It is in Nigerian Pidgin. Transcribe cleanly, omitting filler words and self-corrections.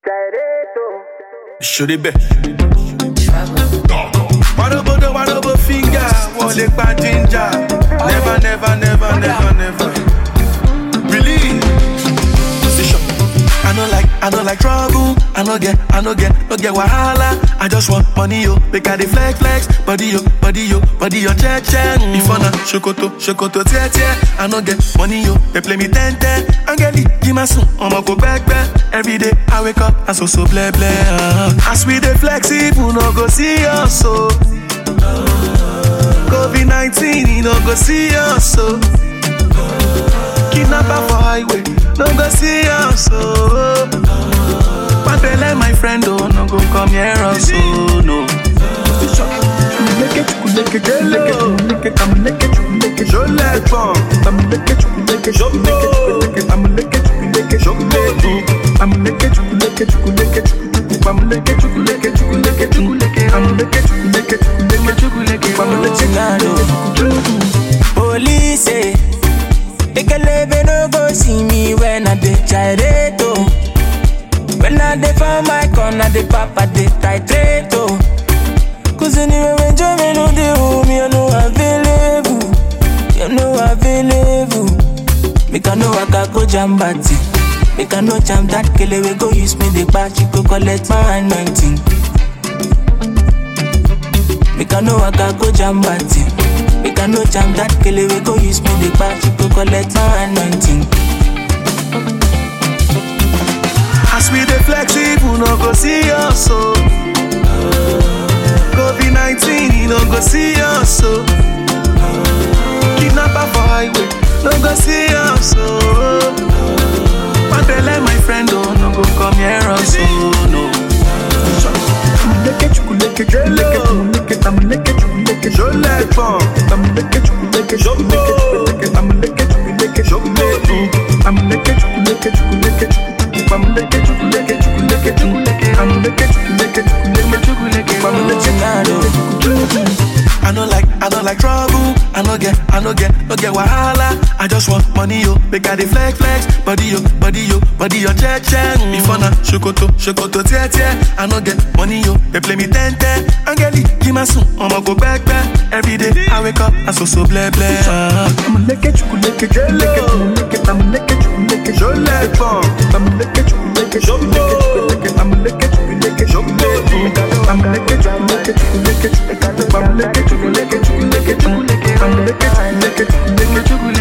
Should it be? Whatever finger, wole pa ginger. Never. Really? I don't like trouble. I no get wahala. I just want money, yo. Make I dey flex, body yo, check. If I na shokoto, tie. I no get money, yo. They play me 10. Angeli, give my son, I'ma go back. Every day I wake up, I so bleh. As we dey flex, people no go see us so. COVID-19, he no go see us so. Kidnapper for highway, no go see us so. Pantele, my friend, oh, no go come here also, no. Police say Ekelebe no go see me when I dey gyrato. When I dey for my corner, the papa dey titrate. Cause anyway when Joe no dey home, you know available. Make I know I can go jam batty. Make I know jam that kele we go use me the batch, go collect my anointing. Make I know I can go jam batty. Make I know jam that kele we go use me the batch, go collect my anointing. As we dey flex, people no go see us so. COVID-19, he no go see us so. Kidnapper for highway, no go see us so. Pantele, my friend, oh, no go come here also, no. I don't like trouble. I no get wahala. I just want money, yo. Make I dey flex, body yo, check. If I na shokoto, tie. I no get money, yo. They play me 10. Angeli, give my son, I'ma go back. Every day I wake up, I so bleh. I'm